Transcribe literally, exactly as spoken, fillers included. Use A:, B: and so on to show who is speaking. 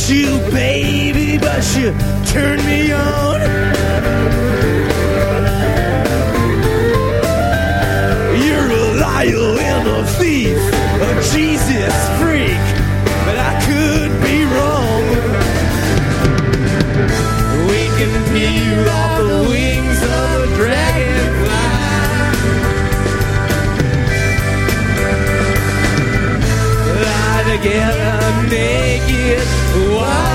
A: you, baby, but you turned me on. You're a liar and a thief, a Jesus freak, but I could be wrong. We can peel off the wings of a dragonfly, lie together naked. Why?